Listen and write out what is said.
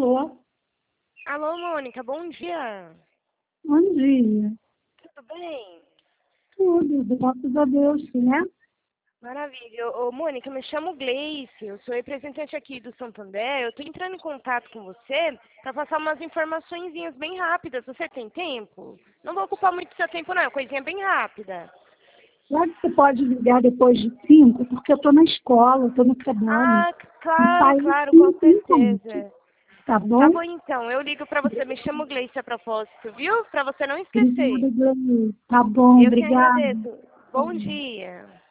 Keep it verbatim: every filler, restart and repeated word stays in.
Alô? Alô, Mônica, bom dia. Bom dia. Tudo bem? Tudo, graças a Deus, né? Maravilha. Ô, Mônica, eu me chamo Gleice, eu sou representante aqui do Santander. Eu estou entrando em contato com você para passar umas informaçõezinhas bem rápidas. Você tem tempo? Não vou ocupar muito seu tempo, não. É coisinha bem rápida. Claro que você pode ligar depois de cinco, porque eu estou na escola, estou no trabalho. Ah, E claro, saio claro, com cinco em ponto. certeza. Tá Tá bom? bom, então. Eu ligo para você. Me chamo Gleice a propósito, viu? Para você não esquecer. Obrigada, Gleice. Tá bom, Eu que obrigada. agradeço. Bom dia.